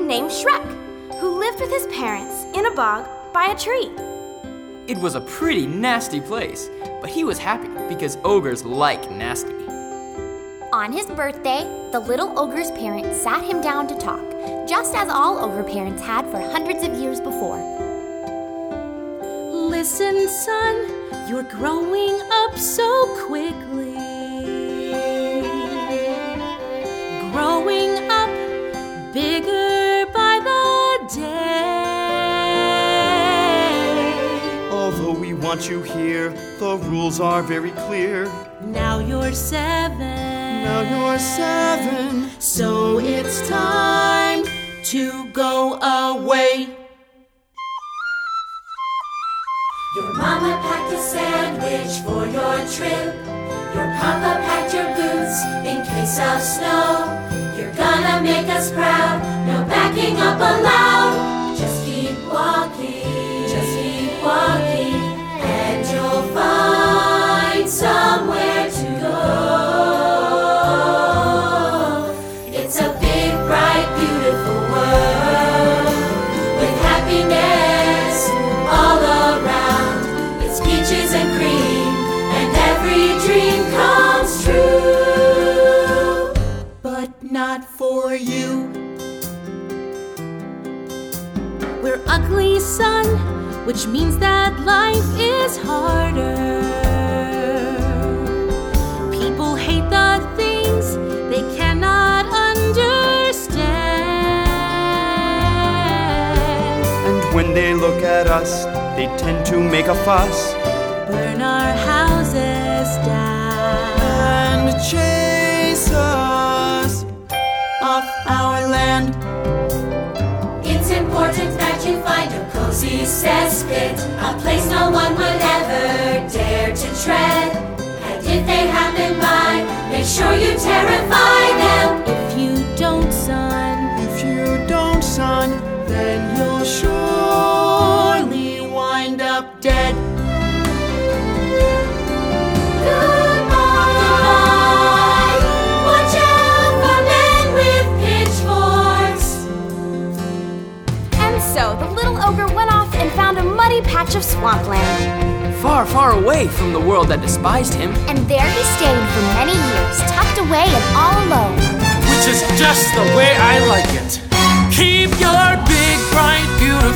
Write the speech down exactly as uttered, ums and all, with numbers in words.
named Shrek, who lived with his parents in a bog by a tree. It was a pretty nasty place, but he was happy because ogres like nasty. On his birthday, the little ogre's parents sat him down to talk, just as all ogre parents had for hundreds of years before. Listen, son, you're growing up so quickly. Growing up bigger by the day. Although we want you here, the rules are very clear. Now you're seven. Now you're seven. So it's time to go away. Your mama packed a sandwich for your trip. Your papa packed your boots in case of snow. You're gonna make us proud, no backing up allowed. Just keep walking, just keep walking, and you'll find somewhere to go. It's a big, bright, beautiful world with happiness all around. It's peaches and cream, and every dream comes true. But not for you. We're ugly, son, which means that life is harder. People hate the things they cannot understand. And when they look at us, they tend to make a fuss. Burn our houses down. And chase us off our land. It's important that you find a cozy cesspit, a place no one would ever dare to tread. And if they happen by, make sure you terrify them. If you don't, son, If you don't, son, then you'll surely wind up dead. Goodbye. Watch out for men with pitchforks. And so the little ogre went off and found a muddy patch of swampland. Far, far away from the world that despised him. And there he stayed for many years, tucked away and all alone. Which is just the way I like it. Keep your big, bright, beautiful